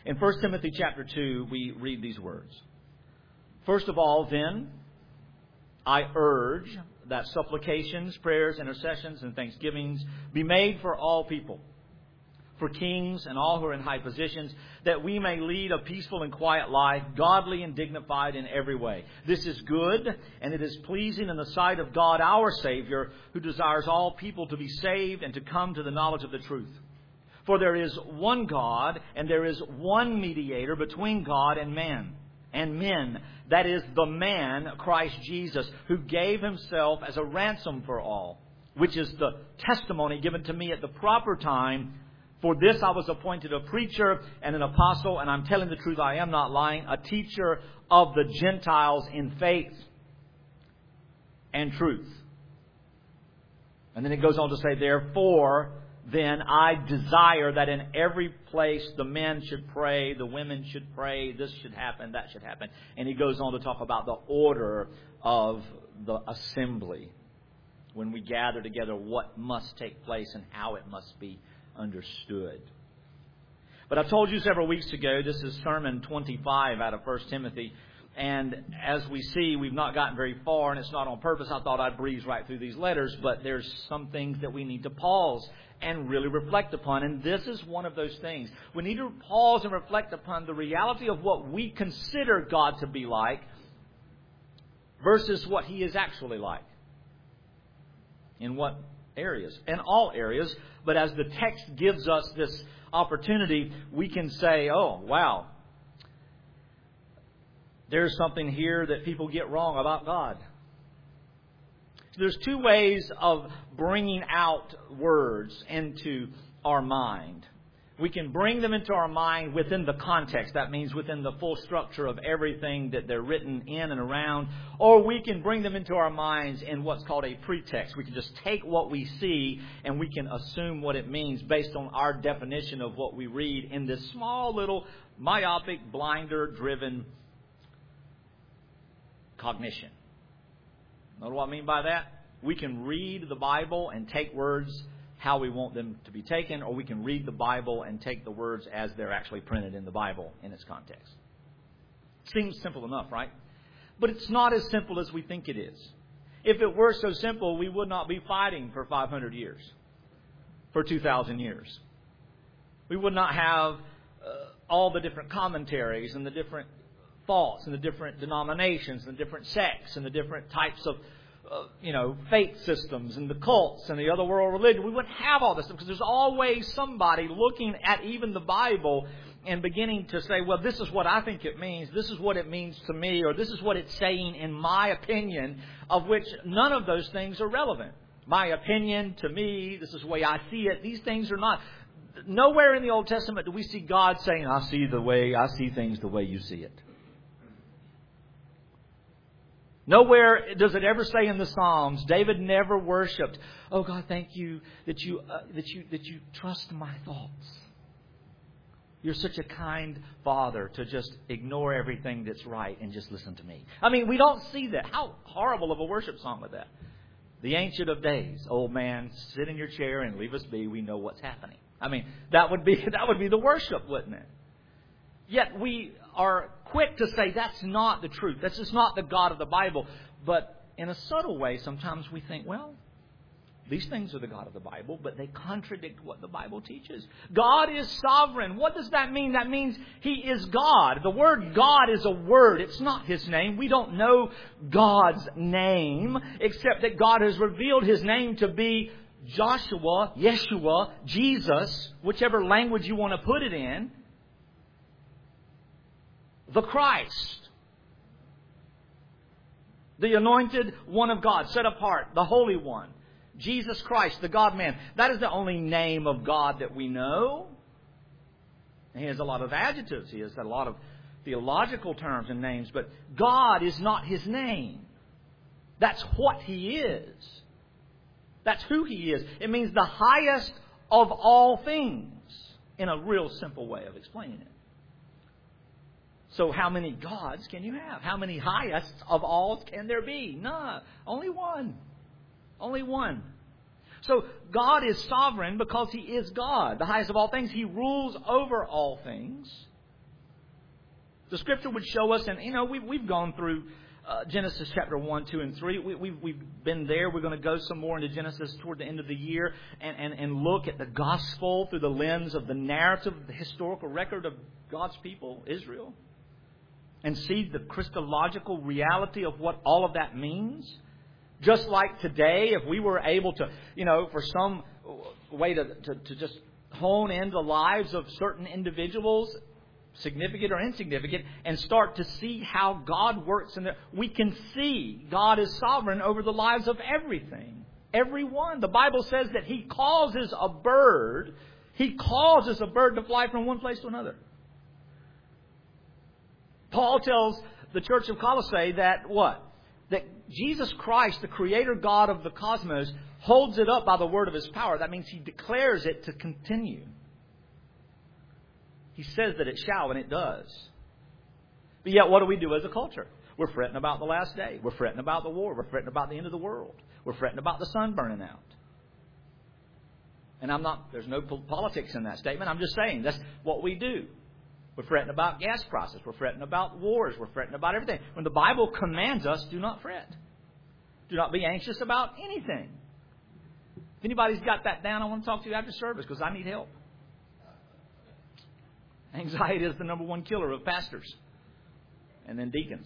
In 1 Timothy chapter 2, we read these words. First of all, then, I urge that supplications, prayers, intercessions, and thanksgivings be made for all people, for kings and all who are in high positions, that we may lead a peaceful and quiet life, godly and dignified in every way. This is good, and it is pleasing in the sight of God our Savior, who desires all people to be saved and to come to the knowledge of the truth. For there is one God, and there is one mediator between God and men, that is, the man, Christ Jesus, who gave himself as a ransom for all, which is the testimony given to me at the proper time. For this I was appointed a preacher and an apostle, and I'm telling the truth, I am not lying, a teacher of the Gentiles in faith and truth. And then it goes on to say, therefore, then I desire that in every place the men should pray, the women should pray, this should happen, that should happen. And he goes on to talk about the order of the assembly. When we gather together, what must take place and how it must be understood. But I told you several weeks ago, this is sermon 25 out of 1 Timothy. And as we see, we've not gotten very far, and it's not on purpose. I thought I'd breeze right through these letters, but there's some things that we need to pause and really reflect upon. And this is one of those things. We need to pause and reflect upon the reality of what we consider God to be like versus what He is actually like. In what areas? In all areas. But as the text gives us this opportunity, we can say, oh, wow, there's something here that people get wrong about God. There's two ways of bringing out words into our mind. We can bring them into our mind within the context. That means within the full structure of everything that they're written in and around. Or we can bring them into our minds in what's called a pretext. We can just take what we see and we can assume what it means based on our definition of what we read in this small little myopic, blinder-driven cognition. Know what I mean by that? We can read the Bible and take words how we want them to be taken, or we can read the Bible and take the words as they're actually printed in the Bible in its context. Seems simple enough, right? But it's not as simple as we think it is. If it were so simple, we would not be fighting for 500 years, for 2,000 years. We would not have all the different commentaries and the different thoughts and the different denominations and the different sects and the different types of faith systems and the cults and the other world religion. We wouldn't have all this because there's always somebody looking at even the Bible and beginning to say, well, this is what I think it means. This is what it means to me, or this is what it's saying in my opinion, of which none of those things are relevant. My opinion, to me, this is the way I see it. These things are not. Nowhere in the Old Testament do we see God saying, I see things the way you see it. Nowhere does it ever say in the Psalms, David never worshipped, oh God, thank you that you trust my thoughts. You're such a kind Father to just ignore everything that's right and just listen to me. I mean, we don't see that. How horrible of a worship song was that? The Ancient of Days, old man, sit in your chair and leave us be. We know what's happening. I mean, that would be the worship, wouldn't it? Yet we are quick to say that's not the truth. That's just not the God of the Bible. But in a subtle way, sometimes we think, well, these things are the God of the Bible, but they contradict what the Bible teaches. God is sovereign. What does that mean? That means He is God. The word God is a word. It's not His name. We don't know God's name, except that God has revealed His name to be Joshua, Yeshua, Jesus, whichever language you want to put it in. The Christ, the anointed one of God, set apart, the Holy One, Jesus Christ, the God-man. That is the only name of God that we know. He has a lot of adjectives. He has a lot of theological terms and names. But God is not His name. That's what He is. That's who He is. It means the highest of all things, in a real simple way of explaining it. So how many gods can you have? How many highest of all can there be? None. Only one. Only one. So God is sovereign because He is God, the highest of all things. He rules over all things. The Scripture would show us, and we've gone through Genesis chapter 1, 2, and 3. We've been there. We're going to go some more into Genesis toward the end of the year and look at the gospel through the lens of the narrative, the historical record of God's people, Israel, and see the Christological reality of what all of that means. Just like today, if we were able to, for some way to just hone in the lives of certain individuals, significant or insignificant, and start to see how God works in there, we can see God is sovereign over the lives of everything. Everyone. The Bible says that He causes a bird to fly from one place to another. Paul tells the church of Colossae that what? That Jesus Christ, the Creator God of the cosmos, holds it up by the word of His power. That means He declares it to continue. He says that it shall, and it does. But yet, what do we do as a culture? We're fretting about the last day. We're fretting about the war. We're fretting about the end of the world. We're fretting about the sun burning out. And there's no politics in that statement. I'm just saying that's what we do. We're fretting about gas prices. We're fretting about wars. We're fretting about everything. When the Bible commands us, do not fret. Do not be anxious about anything. If anybody's got that down, I want to talk to you after service because I need help. Anxiety is the number one killer of pastors and then deacons.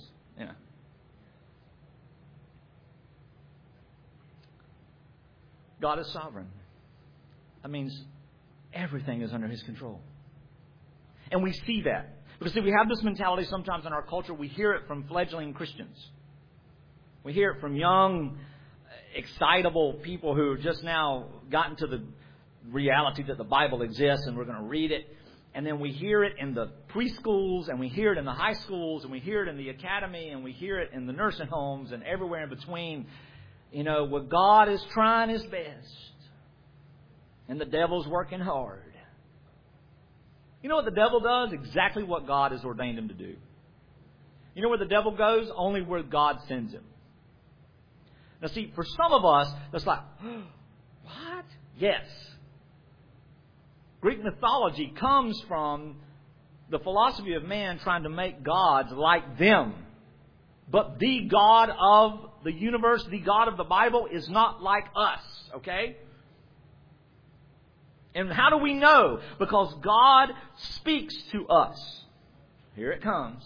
God is sovereign. That means everything is under His control. And we see that. Because we have this mentality sometimes in our culture. We hear it from fledgling Christians. We hear it from young, excitable people who have just now gotten to the reality that the Bible exists and we're going to read it. And then we hear it in the preschools, and we hear it in the high schools, and we hear it in the academy, and we hear it in the nursing homes and everywhere in between. Where God is trying His best. And the devil's working hard. You know what the devil does? Exactly what God has ordained him to do. You know where the devil goes? Only where God sends him. Now see, for some of us, that's like, what? Yes. Greek mythology comes from the philosophy of man trying to make gods like them. But the God of the universe, the God of the Bible, is not like us. Okay? And how do we know? Because God speaks to us. Here it comes.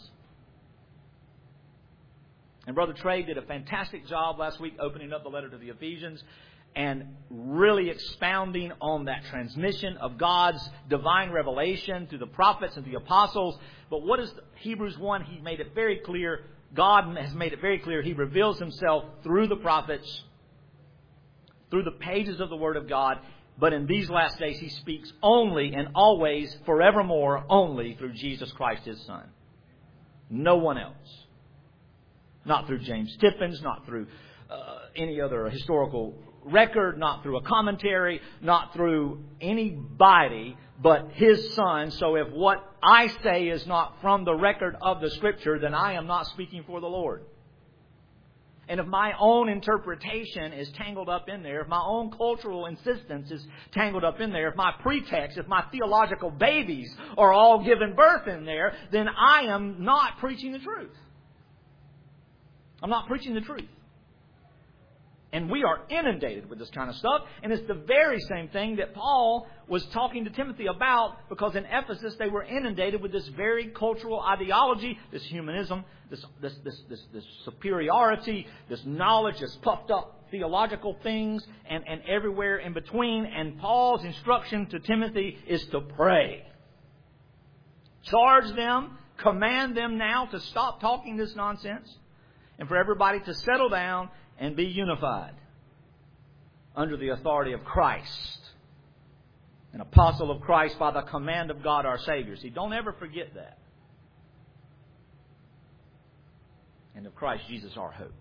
And Brother Trey did a fantastic job last week opening up the letter to the Ephesians and really expounding on that transmission of God's divine revelation to the prophets and the apostles. But what is Hebrews 1? He made it very clear. God has made it very clear. He reveals Himself through the prophets, through the pages of the Word of God. But in these last days, He speaks only and always, forevermore, only through Jesus Christ, His Son. No one else. Not through James Tippins, not through any other historical record, not through a commentary, not through anybody but His Son. So if what I say is not from the record of the Scripture, then I am not speaking for the Lord. And if my own interpretation is tangled up in there, if my own cultural insistence is tangled up in there, if my pretext, if my theological babies are all given birth in there, then I am not preaching the truth. I'm not preaching the truth. And we are inundated with this kind of stuff. And it's the very same thing that Paul was talking to Timothy about, because in Ephesus they were inundated with this very cultural ideology, this humanism, this superiority, this knowledge, this puffed up theological things, and everywhere in between. And Paul's instruction to Timothy is to pray. Charge them, command them now to stop talking this nonsense, and for everybody to settle down and be unified under the authority of Christ, an apostle of Christ by the command of God our Savior. See, don't ever forget that. And of Christ Jesus our hope.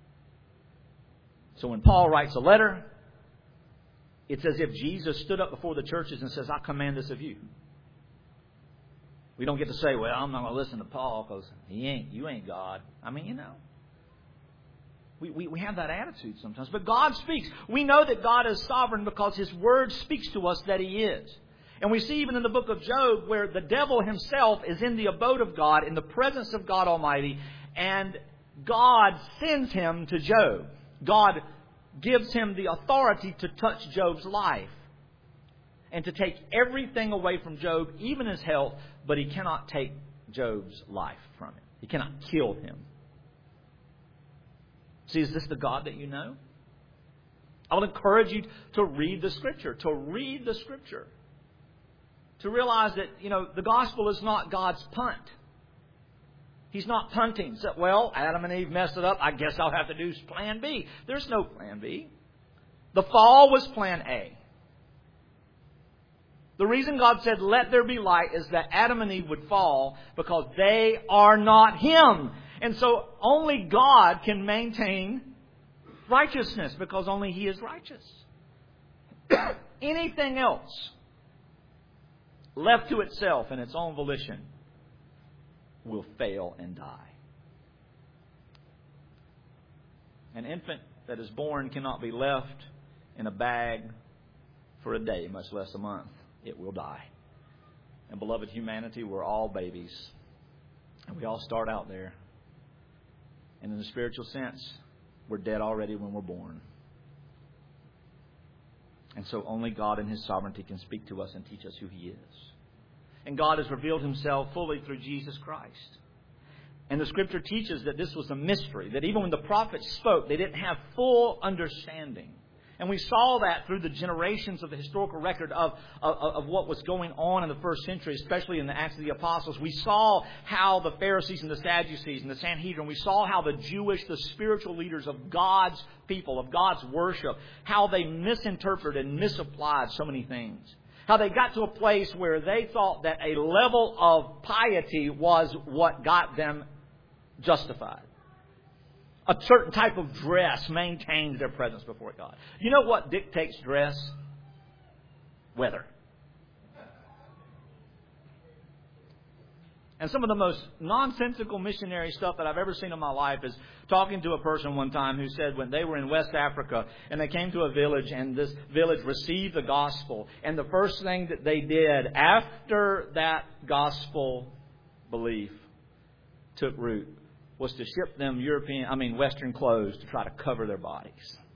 So when Paul writes a letter, it's as if Jesus stood up before the churches and says, I command this of you. We don't get to say, well, I'm not going to listen to Paul because you ain't God. I mean, you know. We have that attitude sometimes. But God speaks. We know that God is sovereign because His Word speaks to us that He is. And we see even in the book of Job where the devil himself is in the abode of God, in the presence of God Almighty, and God sends him to Job. God gives him the authority to touch Job's life and to take everything away from Job, even his health, but he cannot take Job's life from him. He cannot kill him. See, is this the God that you know? I will encourage you to read the Scripture, to realize that, the gospel is not God's punt. He's not punting. So, well, Adam and Eve messed it up. I guess I'll have to do plan B. There's no plan B. The fall was plan A. The reason God said, let there be light, is that Adam and Eve would fall because they are not Him. And so only God can maintain righteousness because only He is righteous. Anything else left to itself and its own volition will fail and die. An infant that is born cannot be left in a bag for a day, much less a month. It will die. And beloved humanity, we're all babies. And we all start out there. And in the spiritual sense, we're dead already when we're born. And so only God in His sovereignty can speak to us and teach us who He is. And God has revealed Himself fully through Jesus Christ. And the Scripture teaches that this was a mystery, that even when the prophets spoke, they didn't have full understanding. And we saw that through the generations of the historical record of what was going on in the first century, especially in the Acts of the Apostles. We saw how the Pharisees and the Sadducees and the Sanhedrin, we saw how the spiritual leaders of God's people, of God's worship, how they misinterpreted and misapplied so many things. How they got to a place where they thought that a level of piety was what got them justified. A certain type of dress maintains their presence before God. You know what dictates dress? Weather. And some of the most nonsensical missionary stuff that I've ever seen in my life is talking to a person one time who said when they were in West Africa and they came to a village and this village received the gospel, and the first thing that they did after that gospel belief took root was to ship them Western clothes to try to cover their bodies.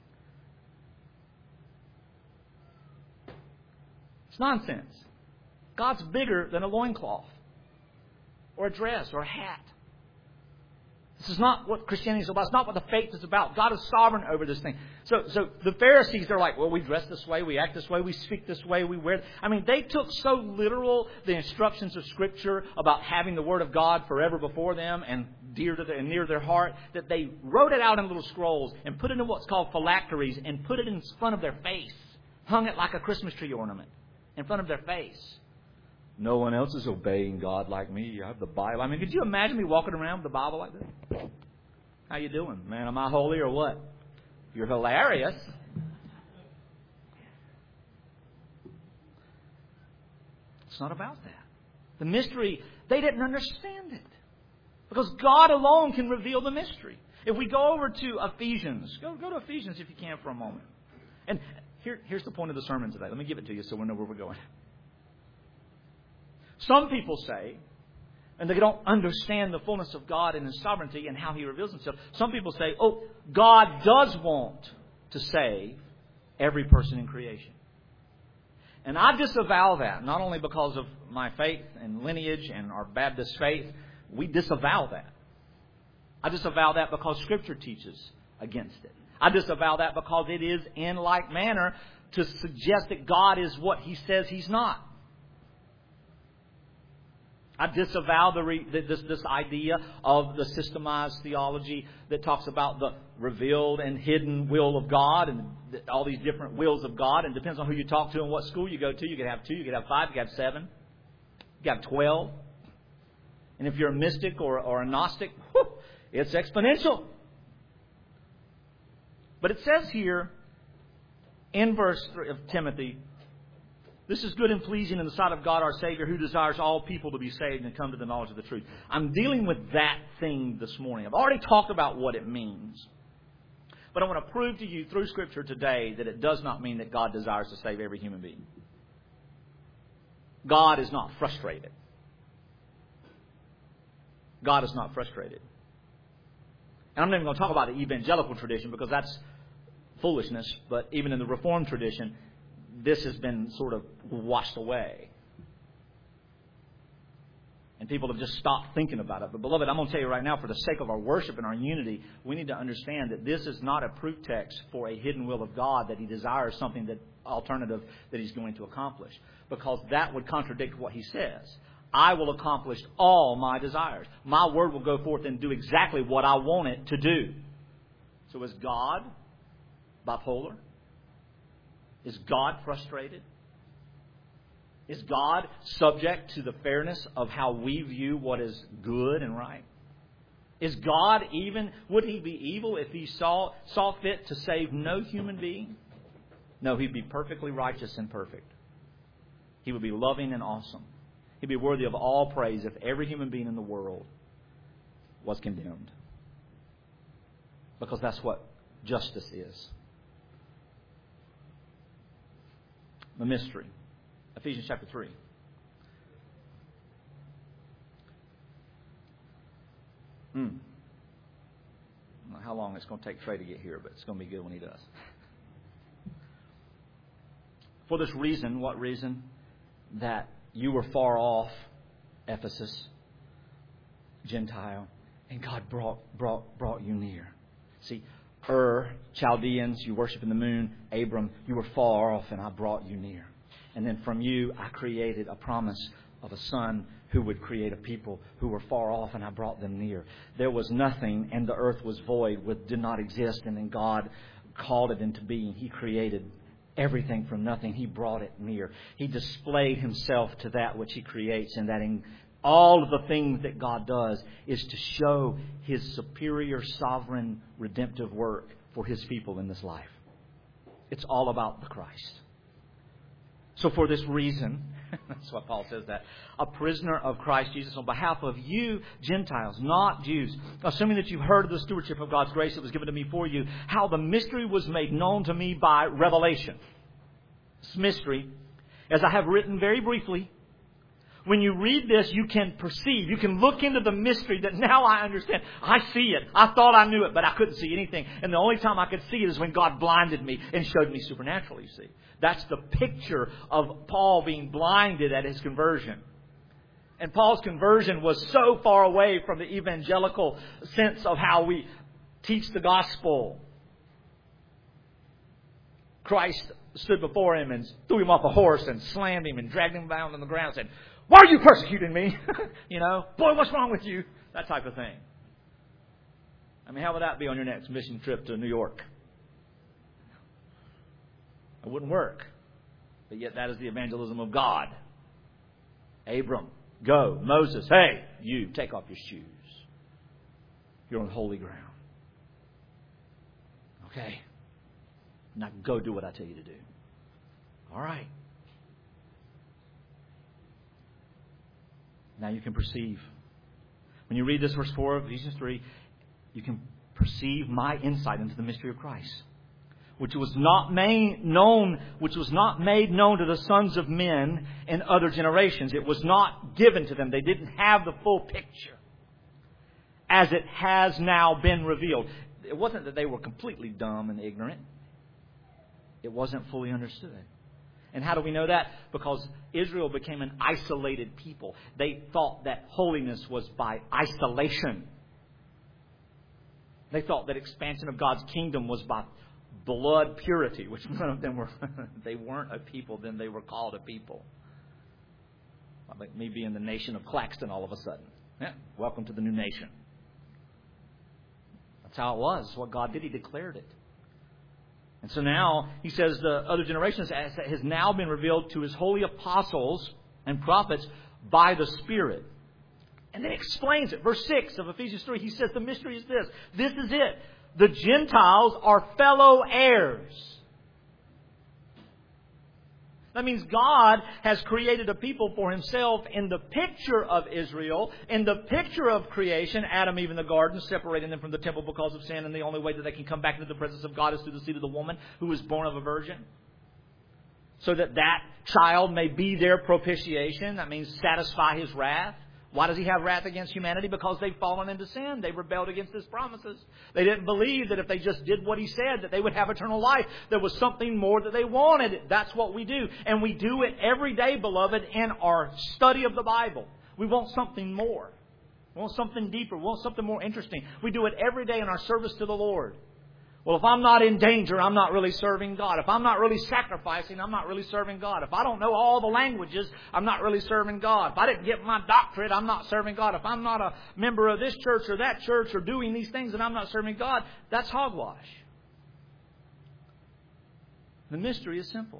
It's nonsense. God's bigger than a loincloth or a dress or a hat. This is not what Christianity is about. It's not what the faith is about. God is sovereign over this thing. So the Pharisees, they're like, well, we dress this way, we act this way, we speak this way, we wear... they took so literal the instructions of Scripture about having the Word of God forever before them and near to their heart, that they wrote it out in little scrolls and put it in what's called phylacteries and put it in front of their face. Hung it like a Christmas tree ornament in front of their face. No one else is obeying God like me. I have the Bible. Could you imagine me walking around with the Bible like this? How you doing? Man, am I holy or what? You're hilarious. It's not about that. The mystery, they didn't understand it. Because God alone can reveal the mystery. If we go over to Ephesians, go to Ephesians if you can for a moment. And here's the point of the sermon today. Let me give it to you so we know where we're going. Some people say, and they don't understand the fullness of God and His sovereignty and how He reveals Himself. Some people say, God does want to save every person in creation. And I disavow that, not only because of my faith and lineage and our Baptist faith. We disavow that. I disavow that because Scripture teaches against it. I disavow that because it is in like manner to suggest that God is what He says He's not. I disavow this idea of the systemized theology that talks about the revealed and hidden will of God and all these different wills of God. And it depends on who you talk to and what school you go to. You could have 2, you could have 5, you could have 7, you could have 12. And if you're a mystic or a Gnostic, it's exponential. But it says here in verse 3 of Timothy, this is good and pleasing in the sight of God our Savior, who desires all people to be saved and come to the knowledge of the truth. I'm dealing with that thing this morning. I've already talked about what it means. But I want to prove to you through Scripture today that it does not mean that God desires to save every human being. God is not frustrated. God is not frustrated. And I'm not even going to talk about the evangelical tradition because that's foolishness, but even in the Reformed tradition, this has been sort of washed away. And people have just stopped thinking about it. But beloved, I'm going to tell you right now, for the sake of our worship and our unity, we need to understand that this is not a proof text for a hidden will of God, that He desires something that alternative that He's going to accomplish. Because that would contradict what He says. I will accomplish all my desires. My word will go forth and do exactly what I want it to do. So is God bipolar? Is God frustrated? Is God subject to the fairness of how we view what is good and right? Is God even, would He be evil if He saw fit to save no human being? No, He'd be perfectly righteous and perfect. He would be loving and awesome. He'd be worthy of all praise if every human being in the world was condemned. Because that's what justice is. The mystery. Ephesians chapter 3. I don't know how long it's going to take Trey to get here, but it's going to be good when he does. For this reason, what reason? That you were far off, Ephesus, Gentile, and God brought you near. See, Chaldeans, you worship in the moon. Abram, you were far off, and I brought you near. And then from you, I created a promise of a son who would create a people who were far off, and I brought them near. There was nothing, and the earth was void, did not exist, and then God called it into being. He created everything from nothing. He brought it near. He displayed Himself to that which He creates, and that in all of the things that God does is to show His superior, sovereign, redemptive work for His people in this life. It's all about the Christ. So for this reason, that's what Paul says, that a prisoner of Christ Jesus on behalf of you Gentiles, not Jews, assuming that you've heard of the stewardship of God's grace that was given to me for you, how the mystery was made known to me by revelation. This mystery, as I have written very briefly, when you read this, you can perceive, you can look into the mystery that now I understand. I see it. I thought I knew it, but I couldn't see anything. And the only time I could see it is when God blinded me and showed me supernaturally, you see. That's the picture of Paul being blinded at his conversion. And Paul's conversion was so far away from the evangelical sense of how we teach the gospel. Christ stood before him and threw him off a horse and slammed him and dragged him down on the ground and said, "Why are you persecuting me?" Boy, what's wrong with you? That type of thing. I mean, how would that be on your next mission trip to New York? It wouldn't work. But yet that is the evangelism of God. Abram, go. Moses, hey, you, take off your shoes. You're on holy ground. Okay? Now go do what I tell you to do. All right. Now you can perceive. When you read this verse 4 of Ephesians 3, you can perceive my insight into the mystery of Christ, which was not made known to the sons of men in other generations. It was not given to them. They didn't have the full picture as it has now been revealed. It wasn't that they were completely dumb and ignorant. It wasn't fully understood. And how do we know that? Because Israel became an isolated people. They thought that holiness was by isolation. They thought that expansion of God's kingdom was by blood purity, which none of them were. They weren't a people, then they were called a people. Like me being the nation of Claxton all of a sudden. Yeah, welcome to the new nation. That's how it was. That's what God did. He declared it. And so now, he says, the other generations has now been revealed to His holy apostles and prophets by the Spirit. And then explains it. Verse 6 of Ephesians 3, he says the mystery is this. This is it. The Gentiles are fellow heirs. That means God has created a people for Himself in the picture of Israel, in the picture of creation, Adam, Eve in the garden, separating them from the temple because of sin. And the only way that they can come back into the presence of God is through the seed of the woman who was born of a virgin. so that that child may be their propitiation. That means satisfy His wrath. Why does He have wrath against humanity? Because they've fallen into sin. They rebelled against His promises. They didn't believe that if they just did what He said, that they would have eternal life. There was something more that they wanted. That's what we do. And we do it every day, beloved, in our study of the Bible. We want something more. We want something deeper. We want something more interesting. We do it every day in our service to the Lord. Well, if I'm not in danger, I'm not really serving God. If I'm not really sacrificing, I'm not really serving God. If I don't know all the languages, I'm not really serving God. If I didn't get my doctorate, I'm not serving God. If I'm not a member of this church or that church or doing these things and I'm not serving God, that's hogwash. The mystery is simple.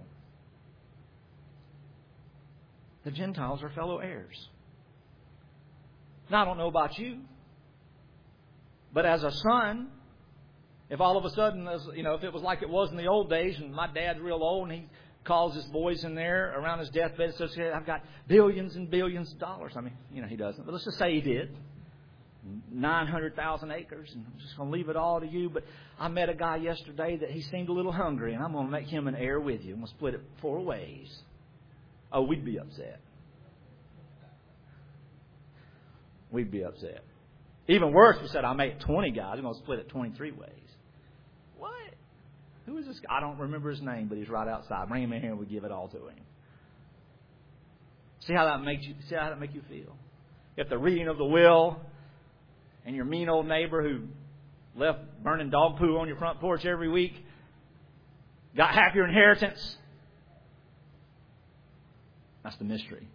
The Gentiles are fellow heirs. Now, I don't know about you, but as a son, if all of a sudden, if it was like it was in the old days and my dad's real old and he calls his boys in there around his deathbed and says, I've got billions and billions of dollars. I mean, he doesn't. But let's just say he did. 900,000 acres. And I'm just going to leave it all to you. But I met a guy yesterday that he seemed a little hungry. And I'm going to make him an heir with you. I'm going to split it 4 ways. Oh, we'd be upset. We'd be upset. Even worse, we said, I'll make 20 guys. I'm going to split it 23 ways. What? Who is this guy? I don't remember his name, but he's right outside. Bring him in here and we give it all to him. See how that make you feel? If the reading of the will and your mean old neighbor who left burning dog poo on your front porch every week got half your inheritance. That's the mystery.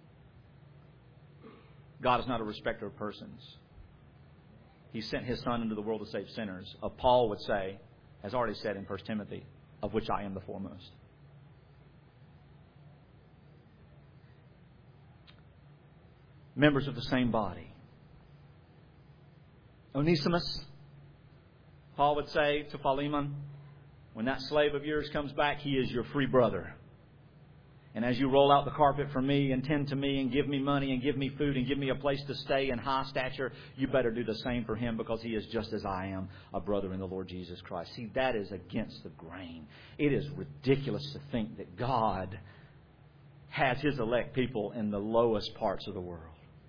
God is not a respecter of persons. He sent His Son into the world to save sinners. Paul would say, has already said in 1 Timothy, of which I am the foremost. Members of the same body. Onesimus, Paul would say to Philemon, when that slave of yours comes back, he is your free brother. And as you roll out the carpet for me and tend to me and give me money and give me food and give me a place to stay in high stature, you better do the same for him because he is just as I am, a brother in the Lord Jesus Christ. See, that is against the grain. It is ridiculous to think that God has His elect people in the lowest parts of the world.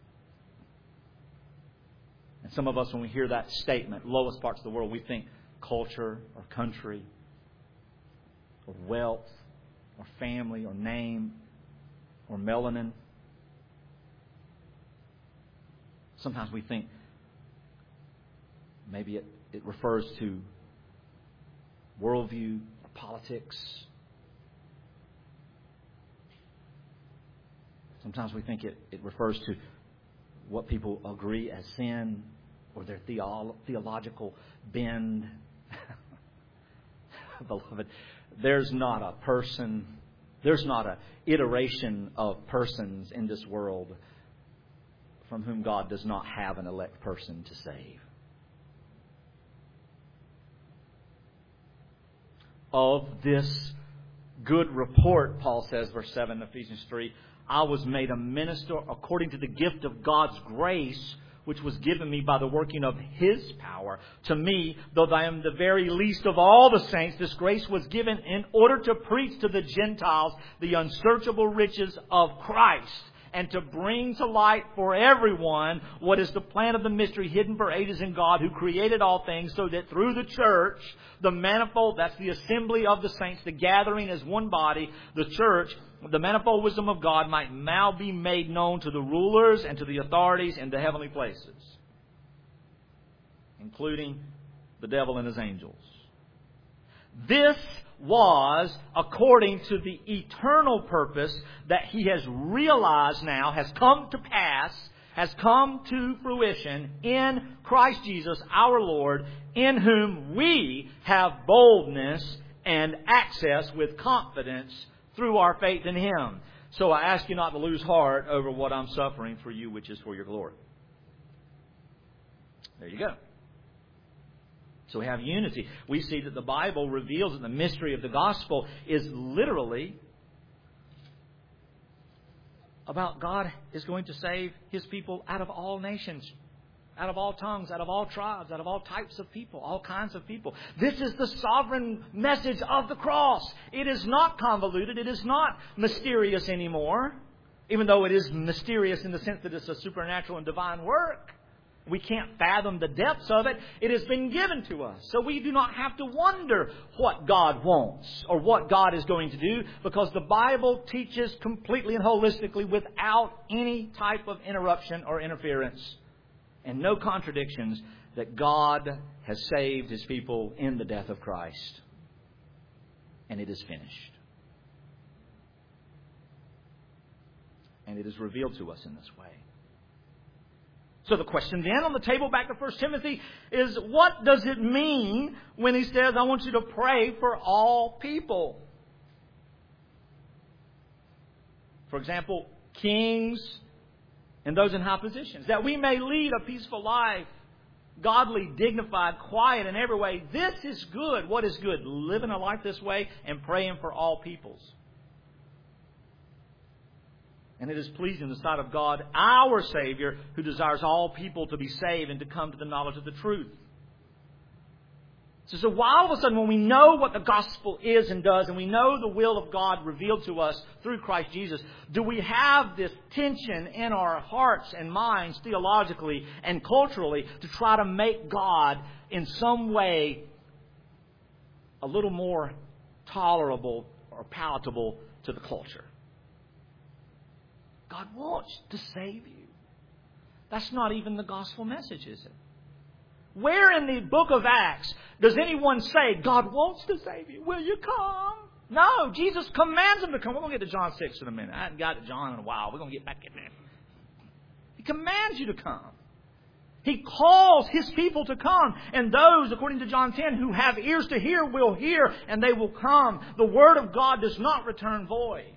And some of us, when we hear that statement, lowest parts of the world, we think culture or country or wealth or family or name or melanin. Sometimes we think maybe it refers to worldview or politics. Sometimes we think it refers to what people agree as sin or their theological bend. Beloved, there's not a person, there's not an iteration of persons in this world from whom God does not have an elect person to save. Of this good report, Paul says, verse 7 of Ephesians 3, I was made a minister according to the gift of God's grace, which was given me by the working of His power. To me, though I am the very least of all the saints, this grace was given in order to preach to the Gentiles the unsearchable riches of Christ, and to bring to light for everyone what is the plan of the mystery hidden for ages in God, who created all things, so that through the church, the manifold, that's the assembly of the saints, the gathering as one body, the church, the manifold wisdom of God might now be made known to the rulers and to the authorities in the heavenly places, including the devil and his angels. This was according to the eternal purpose that He has realized now, has come to pass, has come to fruition in Christ Jesus our Lord, in whom we have boldness and access with confidence through our faith in Him. So I ask you not to lose heart over what I'm suffering for you, which is for your glory. There you go. So we have unity. We see that the Bible reveals that the mystery of the gospel is literally about God is going to save His people out of all nations. out of all tongues, out of all tribes, out of all types of people, all kinds of people. This is the sovereign message of the cross. It is not convoluted. It is not mysterious anymore, even though it is mysterious in the sense that it's a supernatural and divine work. We can't fathom the depths of it. It has been given to us. So we do not have to wonder what God wants or what God is going to do, because the Bible teaches completely and holistically without any type of interruption or interference and no contradictions that God has saved His people in the death of Christ. And it is finished. And it is revealed to us in this way. So the question then on the table back to 1 Timothy is, what does it mean when he says, I want you to pray for all people? For example, kings and those in high positions, that we may lead a peaceful life, godly, dignified, quiet in every way. This is good. What is good? Living a life this way and praying for all peoples. And it is pleasing in the sight of God, our Savior, who desires all people to be saved and to come to the knowledge of the truth. So why all of a sudden, when we know what the gospel is and does, and we know the will of God revealed to us through Christ Jesus, do we have this tension in our hearts and minds theologically and culturally to try to make God in some way a little more tolerable or palatable to the culture? God wants to save you. That's not even the gospel message, is it? Where in the book of Acts does anyone say, God wants to save you? Will you come? No, Jesus commands them to come. We're going to get to John 6 in a minute. I haven't got to John in a while. We're going to get back in there. He commands you to come. He calls His people to come. And those, according to John 10, who have ears to hear will hear, and they will come. The Word of God does not return void.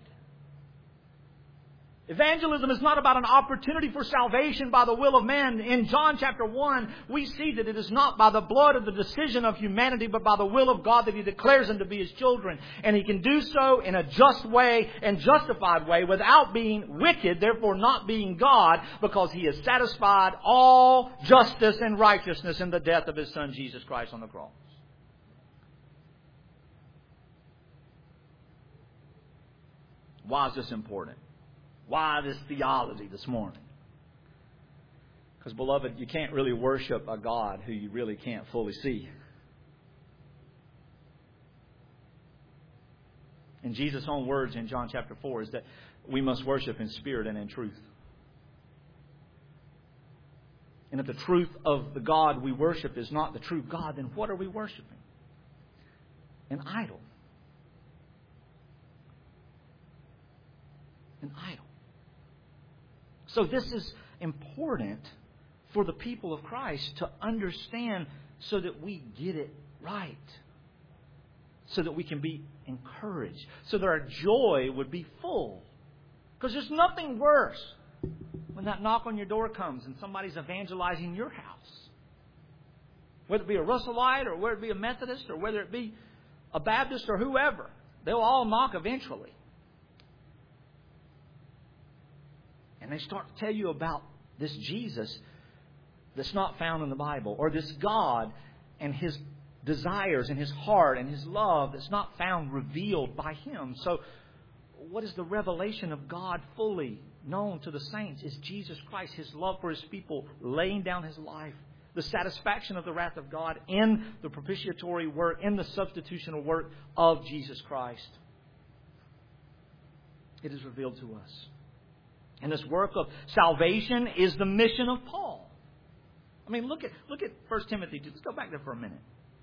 Evangelism is not about an opportunity for salvation by the will of man. In John chapter 1, we see that it is not by the blood of the decision of humanity, but by the will of God that He declares them to be His children. And He can do so in a just way and justified way without being wicked, therefore not being God, because He has satisfied all justice and righteousness in the death of His Son Jesus Christ on the cross. Why is this important? Why this theology this morning? Because, beloved, you can't really worship a God who you really can't fully see. And Jesus' own words in John chapter 4 is that we must worship in spirit and in truth. And if the truth of the God we worship is not the true God, then what are we worshiping? An idol. An idol. So this is important for the people of Christ to understand so that we get it right. So that we can be encouraged. So that our joy would be full. Because there's nothing worse when that knock on your door comes and somebody's evangelizing your house. Whether it be a Russellite or whether it be a Methodist or whether it be a Baptist or whoever. They'll all knock eventually. And they start to tell you about this Jesus that's not found in the Bible, or this God and His desires and His heart and His love that's not found revealed by Him. So what is the revelation of God fully known to the saints is Jesus Christ, His love for His people, laying down His life, the satisfaction of the wrath of God in the propitiatory work, in the substitutional work of Jesus Christ. It is revealed to us. And this work of salvation is the mission of Paul. I mean, look at 1 Timothy 2. Let's go back there for a minute.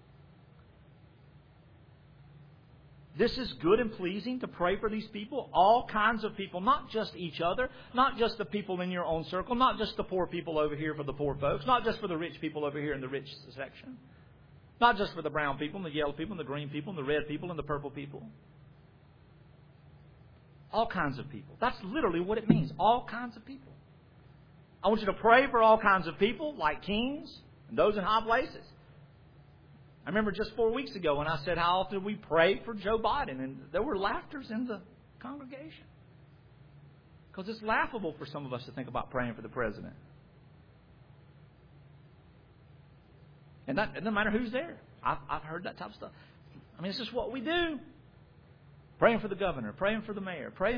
This is good and pleasing to pray for these people, all kinds of people, not just each other, not just the people in your own circle, not just the poor people over here for the poor folks, not just for the rich people over here in the rich section, not just for the brown people and the yellow people and the green people and the red people and the purple people. All kinds of people. That's literally what it means. All kinds of people. I want you to pray for all kinds of people, like kings and those in high places. I remember just 4 weeks ago when I said how often we pray for Joe Biden, and there were laughters in the congregation. Because it's laughable for some of us to think about praying for the president. And it doesn't matter who's there. I've heard that type of stuff. I mean, it's just what we do. Praying for the governor, praying for the mayor, praying.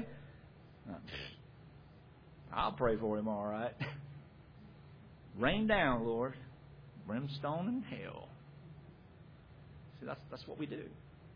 I'll pray for him, all right. Rain down, Lord. Brimstone and hell. See, that's what we do.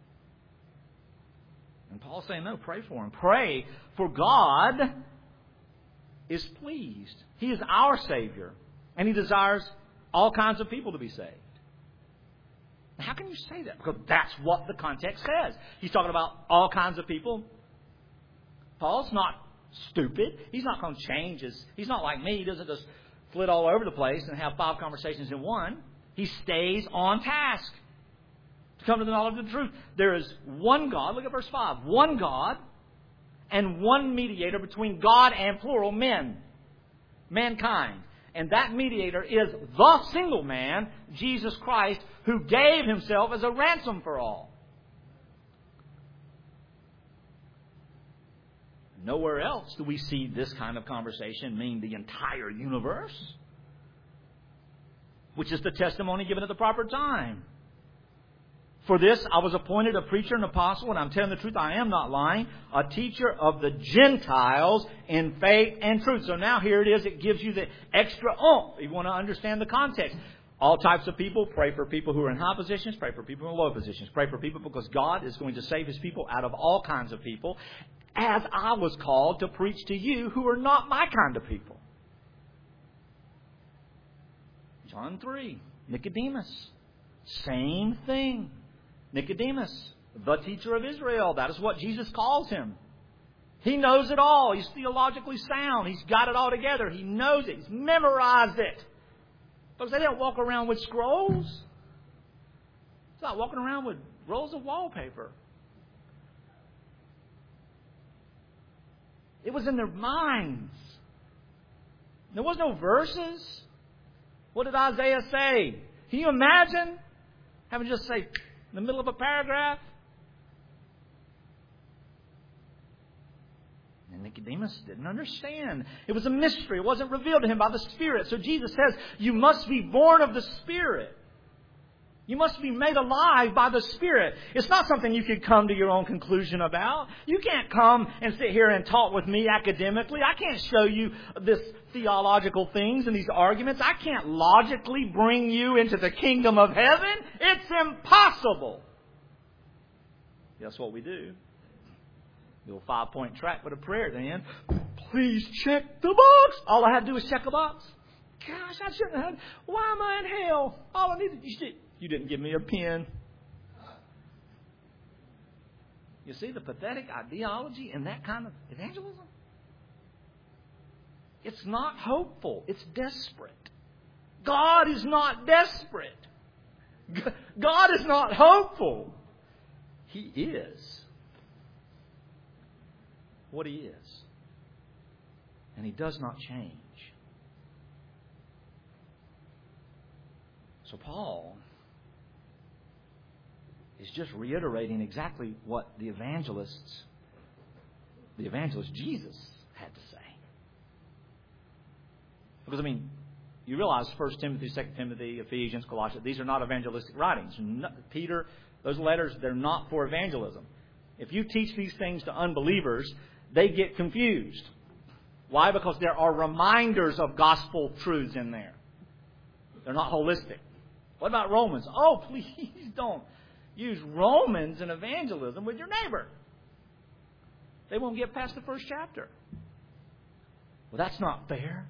And Paul's saying, no, pray for him. Pray, for God is pleased. He is our Savior. And He desires all kinds of people to be saved. How can you say that? Because that's what the context says. He's talking about all kinds of people. Paul's not stupid. He's not going to change He's not like me. He doesn't just flit all over the place and have 5 conversations in one. He stays on task to come to the knowledge of the truth. There is one God. Look at verse 5. One God and one mediator between God and plural men. Mankind. And that mediator is the single man, Jesus Christ, who gave Himself as a ransom for all. Nowhere else do we see this kind of conversation mean the entire universe, which is the testimony given at the proper time. For this I was appointed a preacher and apostle, and I'm telling the truth, I am not lying, a teacher of the Gentiles in faith and truth. So now here it is, it gives you the extra oomph. You want to understand the context. All types of people. Pray for people who are in high positions. Pray for people in low positions. Pray for people because God is going to save His people out of all kinds of people, as I was called to preach to you who are not my kind of people. John 3, Nicodemus. Same thing. Nicodemus, the teacher of Israel. That is what Jesus calls him. He knows it all. He's theologically sound. He's got it all together. He knows it. He's memorized it. Folks, they don't walk around with scrolls. It's not walking around with rolls of wallpaper. It was in their minds. There was no verses. What did Isaiah say? Can you imagine having just say in the middle of a paragraph? And Nicodemus didn't understand. It was a mystery. It wasn't revealed to him by the Spirit. So Jesus says, you must be born of the Spirit. You must be made alive by the Spirit. It's not something you can come to your own conclusion about. You can't come and sit here and talk with me academically. I can't show you this theological things and these arguments. I can't logically bring you into the kingdom of heaven. It's impossible. That's what we do. Little 5-point track with a prayer at the end. Please check the box. All I had to do was check a box. Gosh, I shouldn't have. Why am I in hell? All I needed, you didn't give me a pen. You see the pathetic ideology in that kind of evangelism? It's not hopeful. It's desperate. God is not desperate. God is not hopeful. He is what He is. And He does not change. So Paul is just reiterating exactly what the evangelist Jesus had to say. Because, I mean, you realize 1 Timothy, 2 Timothy, Ephesians, Colossians, these are not evangelistic writings. Peter, those letters, they're not for evangelism. If you teach these things to unbelievers, they get confused. Why? Because there are reminders of gospel truths in there. They're not holistic. What about Romans? Oh, please don't use Romans in evangelism with your neighbor. They won't get past the first chapter. Well, that's not fair.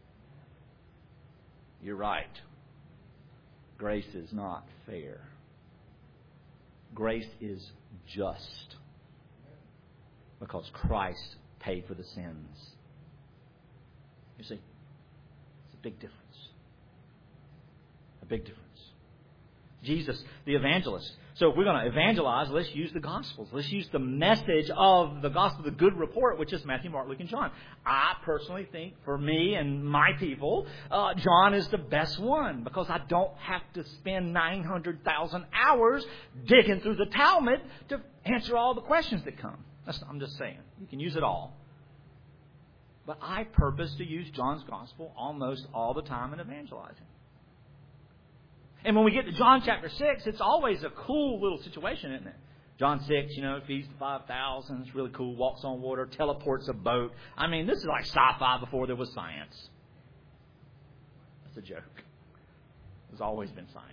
You're right. Grace is not fair. Grace is just. Because Christ paid for the sins. You see, it's a big difference. A big difference. Jesus, the evangelist. So if we're going to evangelize, let's use the Gospels. Let's use the message of the Gospel, the good report, which is Matthew, Mark, Luke, and John. I personally think, for me and my people, John is the best one because I don't have to spend 900,000 hours digging through the Talmud to answer all the questions that come. I'm just saying. You can use it all. But I purpose to use John's Gospel almost all the time in evangelizing. And when we get to John chapter 6, it's always a cool little situation, isn't it? John 6, feeds the 5,000. It's really cool. Walks on water. Teleports a boat. I mean, this is like sci-fi before there was science. That's a joke. There's always been science.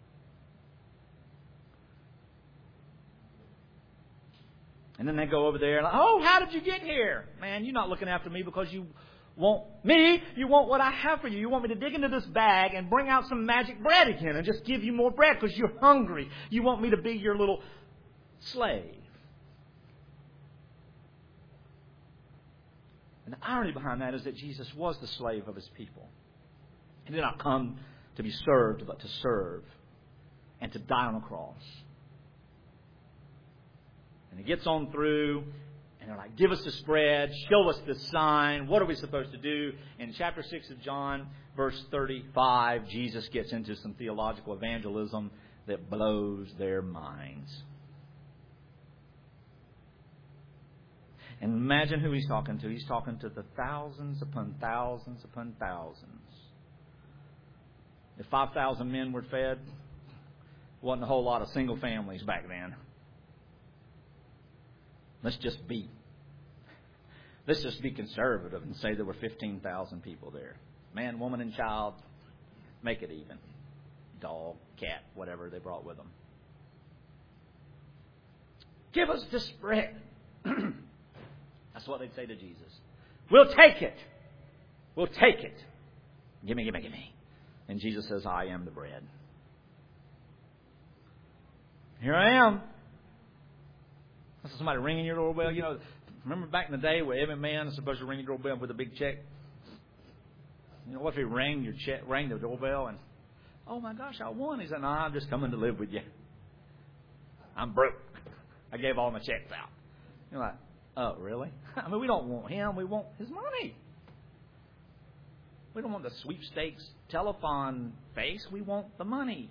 And then they go over there and, oh, how did you get here? Man, you're not looking after me because you want me. You want what I have for you. You want me to dig into this bag and bring out some magic bread again and just give you more bread because you're hungry. You want me to be your little slave. And the irony behind that is that Jesus was the slave of his people. He did not come to be served, but to serve and to die on a cross. And he gets on through, and they're like, give us this bread, show us this sign. What are we supposed to do? In chapter 6 of John, verse 35, Jesus gets into some theological evangelism that blows their minds. And imagine who he's talking to. He's talking to the thousands upon thousands upon thousands. If 5,000 men were fed, wasn't a whole lot of single families back then. Let's just be conservative and say there were 15,000 people there. Man, woman, and child, make it even. Dog, cat, whatever they brought with them. Give us this bread. That's what they'd say to Jesus. We'll take it. We'll take it. Give me, give me, give me. And Jesus says, I am the bread. Here I am. That's somebody ringing your doorbell. Remember back in the day where every man is supposed to ring your doorbell with a big check? What if he rang the doorbell and, oh my gosh, I won. He said, no, I'm just coming to live with you. I'm broke. I gave all my checks out. You're like, oh, really? I mean, we don't want him. We want his money. We don't want the sweepstakes telephone face. We want the money.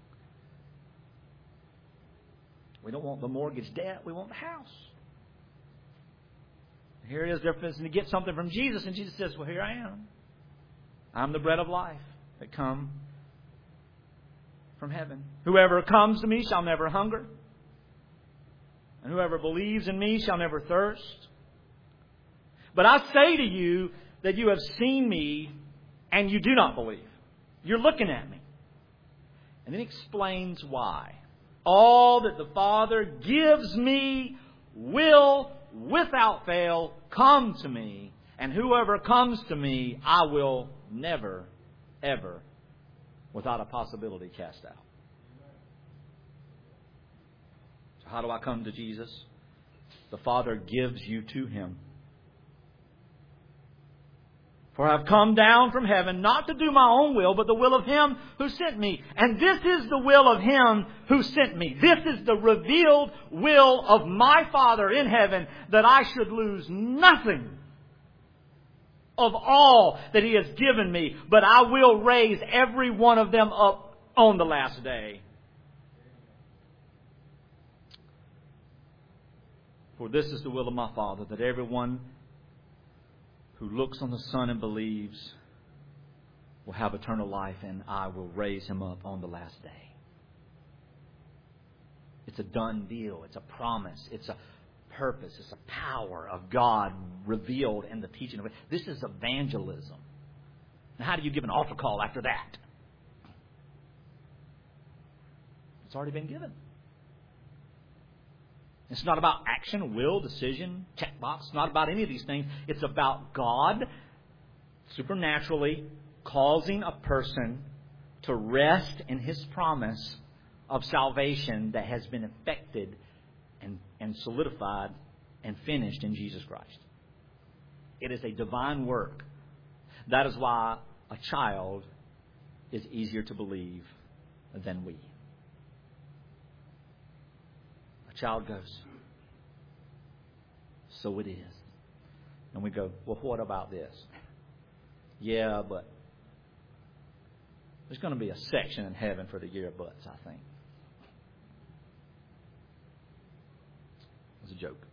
We don't want the mortgage debt. We want the house. Here it is, difference. And to get something from Jesus, and Jesus says, well, here I am. I'm the bread of life that come from heaven. Whoever comes to me shall never hunger. And whoever believes in me shall never thirst. But I say to you that you have seen me and you do not believe. You're looking at me. And then he explains why. All that the Father gives me will, without fail, come to me. And whoever comes to me, I will never, ever, without a possibility, cast out. So how do I come to Jesus? The Father gives you to Him. For I have come down from heaven not to do my own will, but the will of Him who sent me. And this is the will of Him who sent me. This is the revealed will of my Father in heaven, that I should lose nothing of all that He has given me, but I will raise every one of them up on the last day. For this is the will of my Father, that everyone who looks on the Son and believes will have eternal life, and I will raise him up on the last day. It's a done deal. It's a promise. It's a purpose. It's a power of God revealed in the teaching of it. This is evangelism. Now, how do you give an altar call after that? It's already been given. It's not about action, will, decision, checkbox. It's not about any of these things. It's about God supernaturally causing a person to rest in His promise of salvation that has been effected and solidified and finished in Jesus Christ. It is a divine work. That is why a child is easier to believe than we. Child goes, so it is. And we go, well, what about this? Yeah, but there's going to be a section in heaven for the year of buts, I think. It was a joke.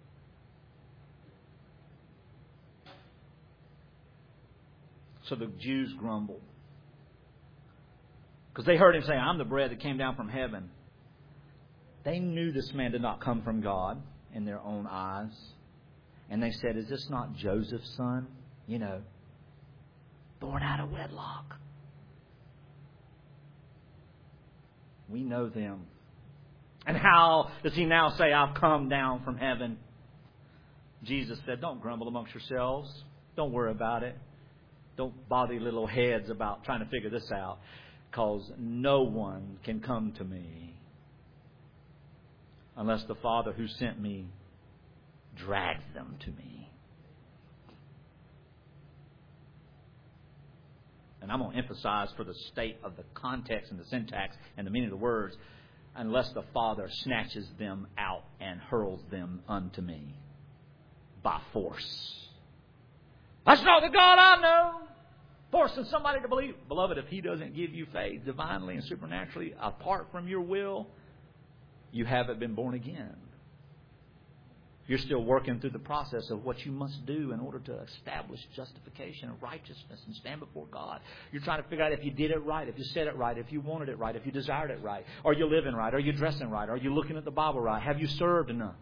So the Jews grumbled. Because they heard him say, I'm the bread that came down from heaven. They knew this man did not come from God in their own eyes. And they said, is this not Joseph's son? You know, born out of wedlock. We know them. And how does he now say, I've come down from heaven? Jesus said, don't grumble amongst yourselves. Don't worry about it. Don't bother your little heads about trying to figure this out. Because no one can come to me unless the Father who sent me drags them to me. And I'm going to emphasize for the state of the context and the syntax and the meaning of the words, unless the Father snatches them out and hurls them unto me by force. That's not the God I know. Forcing somebody to believe. Beloved, if He doesn't give you faith divinely and supernaturally apart from your will, you haven't been born again. You're still working through the process of what you must do in order to establish justification and righteousness and stand before God. You're trying to figure out if you did it right, if you said it right, if you wanted it right, if you desired it right. Are you living right? Are you dressing right? Are you looking at the Bible right? Have you served enough?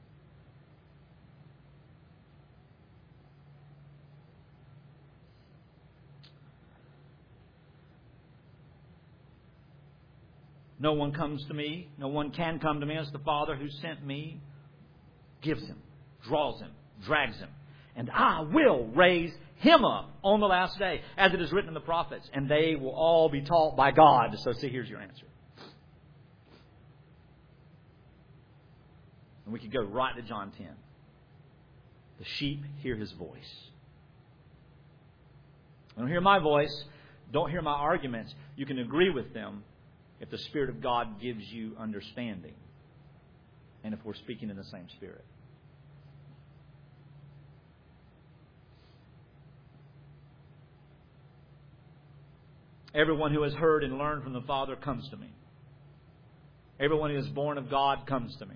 No one comes to me. No one can come to me as the Father who sent me gives him, draws him, drags him. And I will raise him up on the last day, as it is written in the prophets. And they will all be taught by God. So see, here's your answer. And we could go right to John 10. The sheep hear his voice. Don't hear my voice. Don't hear my arguments. You can agree with them if the Spirit of God gives you understanding. And if we're speaking in the same Spirit. Everyone who has heard and learned from the Father comes to me. Everyone who is born of God comes to me.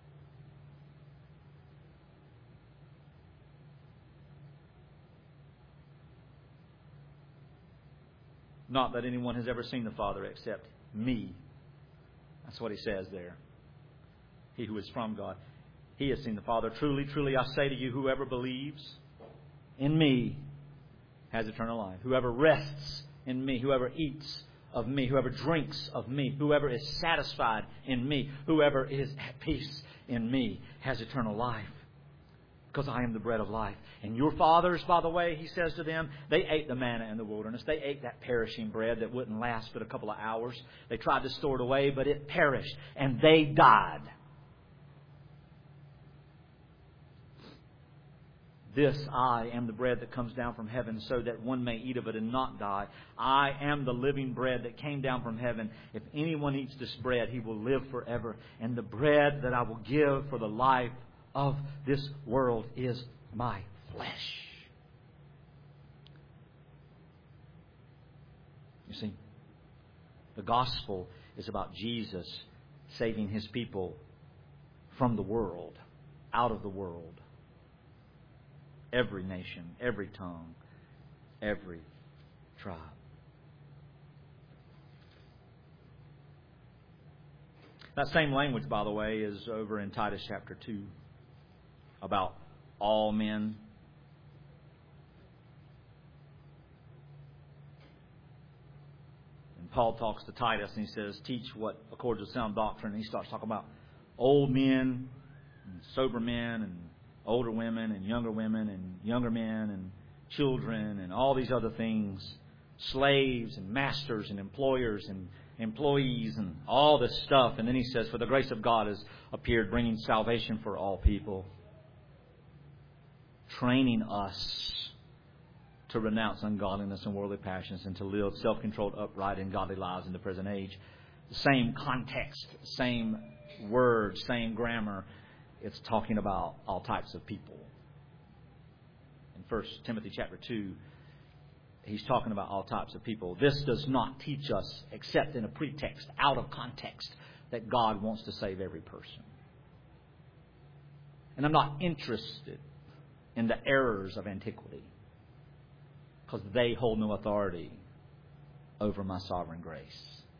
Not that anyone has ever seen the Father except me. That's what he says there. He who is from God, he has seen the Father. Truly, truly, I say to you, whoever believes in me has eternal life. Whoever rests in me, whoever eats of me, whoever drinks of me, whoever is satisfied in me, whoever is at peace in me has eternal life. Because I am the bread of life. And your fathers, by the way, he says to them, they ate the manna in the wilderness. They ate that perishing bread that wouldn't last but a couple of hours. They tried to store it away, but it perished. And they died. This I am the bread that comes down from heaven, so that one may eat of it and not die. I am the living bread that came down from heaven. If anyone eats this bread, he will live forever. And the bread that I will give for the life of this world is my flesh. You see, the gospel is about Jesus saving his people from the world, out of the world. Every nation, every tongue, every tribe. That same language, by the way, is over in Titus chapter 2 about all men. And Paul talks to Titus and he says, teach what accords with sound doctrine. And he starts talking about old men, and sober men, and older women and younger men and children and all these other things. Slaves and masters and employers and employees and all this stuff. And then he says, for the grace of God has appeared, bringing salvation for all people. Training us to renounce ungodliness and worldly passions and to live self-controlled, upright, and godly lives in the present age. The same context, same words, same grammar. It's talking about all types of people. In 1 Timothy chapter 2, he's talking about all types of people. This does not teach us, except in a pretext, out of context, that God wants to save every person. And I'm not interested in the errors of antiquity, because they hold no authority over my sovereign grace.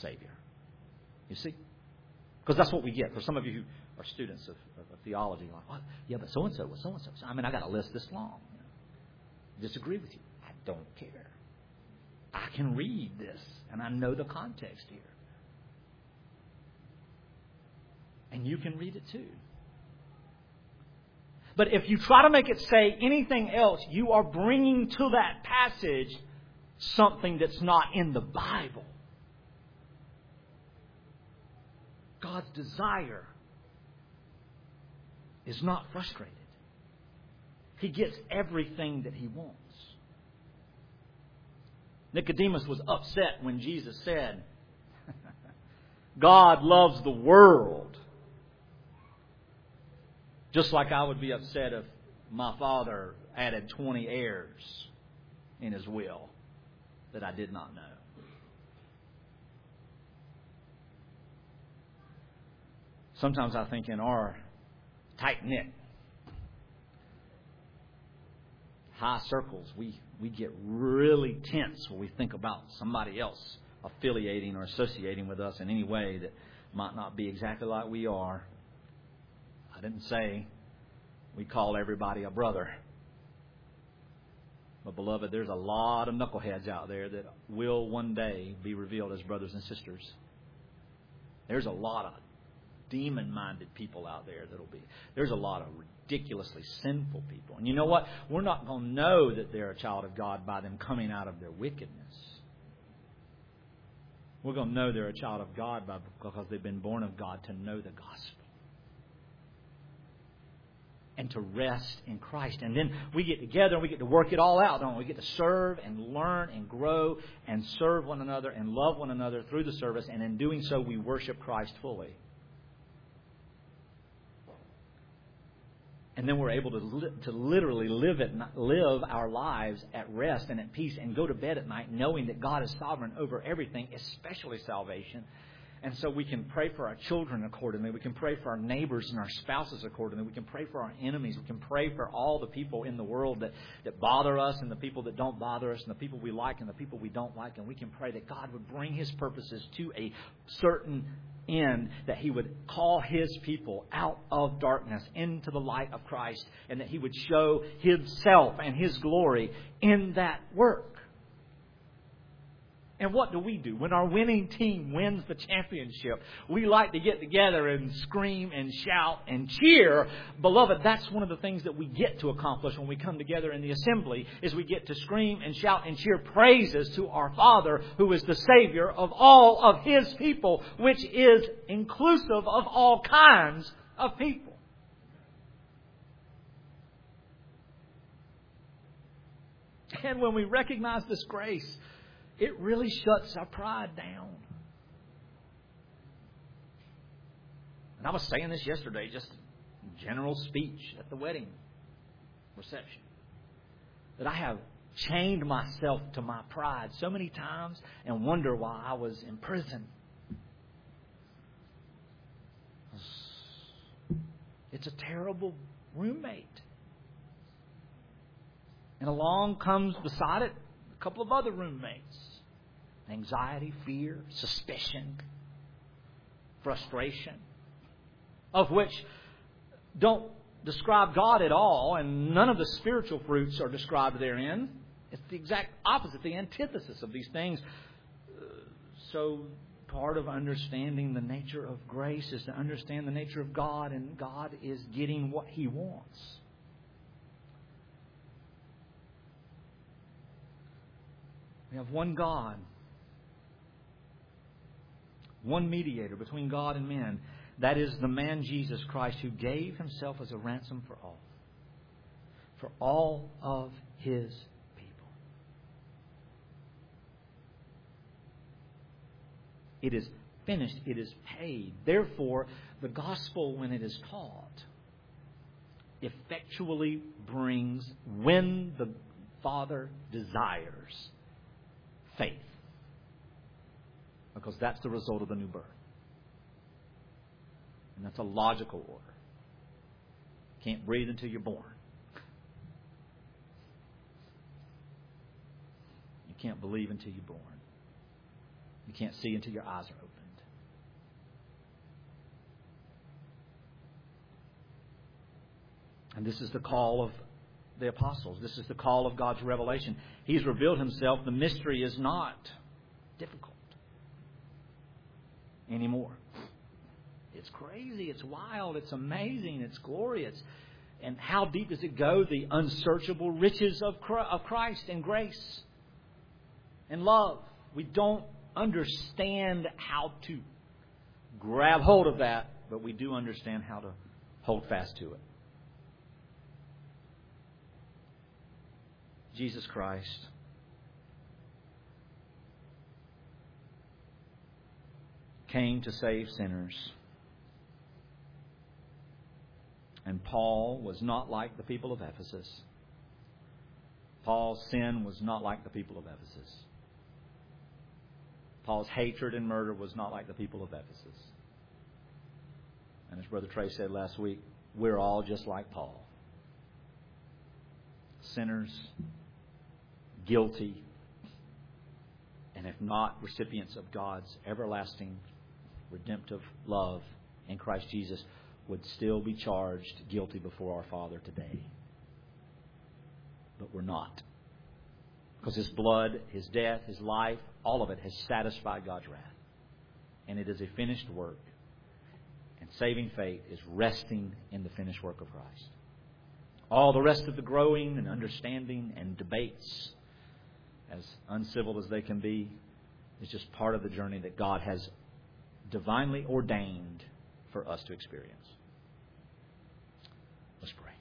Savior. You see? Because that's what we get. For some of you who are students of theology, like, what? Yeah, but so-and-so was so-and-so. I mean, I got a list this long. Disagree with you. I don't care. I can read this, and I know the context here. And you can read it too. But if you try to make it say anything else, you are bringing to that passage something that's not in the Bible. God's desire is not frustrated. He gets everything that He wants. Nicodemus was upset when Jesus said, God loves the world. Just like I would be upset if my father added 20 heirs in his will that I did not know. Sometimes I think in our tight-knit, high circles, we get really tense when we think about somebody else affiliating or associating with us in any way that might not be exactly like we are. I didn't say we call everybody a brother. But beloved, there's a lot of knuckleheads out there that will one day be revealed as brothers and sisters. There's a lot of demon-minded people out there that'll be. There's a lot of ridiculously sinful people. And you know what? We're not going to know that they're a child of God by them coming out of their wickedness. We're going to know they're a child of God because they've been born of God to know the gospel. And to rest in Christ. And then we get together and we get to work it all out, don't we? We get to serve and learn and grow and serve one another and love one another through the service. And in doing so, we worship Christ fully. And then we're able to literally live our lives at rest and at peace and go to bed at night knowing that God is sovereign over everything, especially salvation. And so we can pray for our children accordingly. We can pray for our neighbors and our spouses accordingly. We can pray for our enemies. We can pray for all the people in the world that bother us and the people that don't bother us and the people we like and the people we don't like. And we can pray that God would bring His purposes to a certain end, that He would call His people out of darkness into the light of Christ, and that He would show Himself and His glory in that work. And what do? When our winning team wins the championship, we like to get together and scream and shout and cheer. Beloved, that's one of the things that we get to accomplish when we come together in the assembly, is we get to scream and shout and cheer praises to our Father, who is the Savior of all of His people, which is inclusive of all kinds of people. And when we recognize this grace, it really shuts our pride down. And I was saying this yesterday, just general speech at the wedding reception, that I have chained myself to my pride so many times and wonder why I was in prison. It's a terrible roommate. And along comes beside it a couple of other roommates. Anxiety, fear, suspicion, frustration, of which don't describe God at all, and none of the spiritual fruits are described therein. It's the exact opposite, the antithesis of these things. So part of understanding the nature of grace is to understand the nature of God, and God is getting what He wants. We have one God, one mediator between God and men. That is the man Jesus Christ, who gave Himself as a ransom for all of His people. It is finished. It is paid. Therefore, the gospel, when it is taught, effectually brings, when the Father desires, faith. Because that's the result of the new birth. And that's a logical order. Can't breathe until you're born. You can't believe until you're born. You can't see until your eyes are opened. And this is the call of the apostles. This is the call of God's revelation. He's revealed Himself. The mystery is not difficult anymore. It's crazy. It's wild. It's amazing. It's glorious. And how deep does it go? The unsearchable riches of Christ and grace and love. We don't understand how to grab hold of that, but we do understand how to hold fast to it. Jesus Christ came to save sinners. And Paul was not like the people of Ephesus. Paul's sin was not like the people of Ephesus. Paul's hatred and murder was not like the people of Ephesus. And as Brother Trey said last week, we're all just like Paul. Sinners, guilty, and if not, recipients of God's everlasting redemptive love in Christ Jesus, would still be charged guilty before our Father today. But we're not. Because His blood, His death, His life, all of it has satisfied God's wrath. And it is a finished work. And saving faith is resting in the finished work of Christ. All the rest of the growing and understanding and debates, as uncivil as they can be, is just part of the journey that God has divinely ordained for us to experience. Let's pray.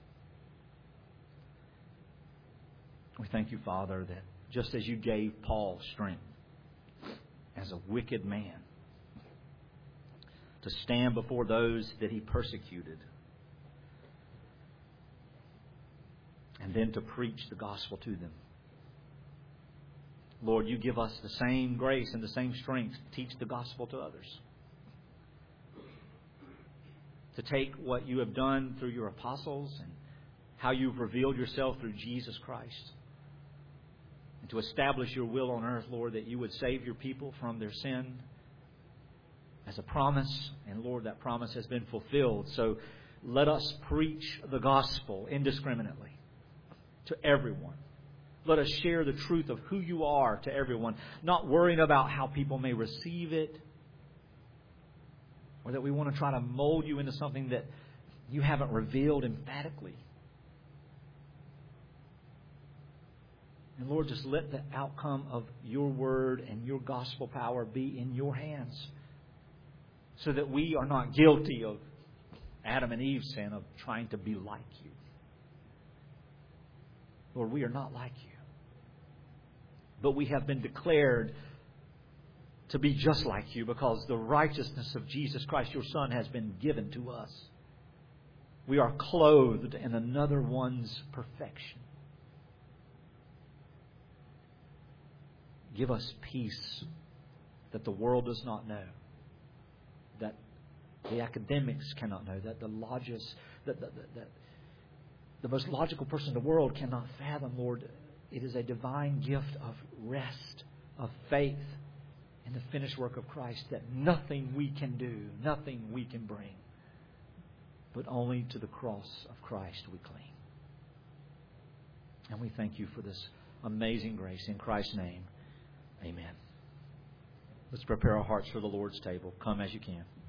We thank You, Father, that just as You gave Paul strength as a wicked man to stand before those that he persecuted and then to preach the gospel to them, Lord, You give us the same grace and the same strength to teach the gospel to others. To take what You have done through Your apostles and how You've revealed Yourself through Jesus Christ, and to establish Your will on earth, Lord, that You would save Your people from their sin as a promise. And Lord, that promise has been fulfilled. So let us preach the gospel indiscriminately to everyone. Let us share the truth of who You are to everyone, not worrying about how people may receive it, or that we want to try to mold You into something that You haven't revealed emphatically. And Lord, just let the outcome of Your word and Your gospel power be in Your hands, so that we are not guilty of Adam and Eve's sin of trying to be like You. Lord, we are not like You, but we have been declared to be just like You because the righteousness of Jesus Christ, Your Son, has been given to us. We are clothed in another one's perfection. Give us peace that the world does not know, that the academics cannot know, that the most logical person in the world cannot fathom, Lord. It is a divine gift of rest, of faith in the finished work of Christ, that nothing we can do, nothing we can bring, but only to the cross of Christ we cling. And we thank You for this amazing grace. In Christ's name, amen. Let's prepare our hearts for the Lord's table. Come as you can.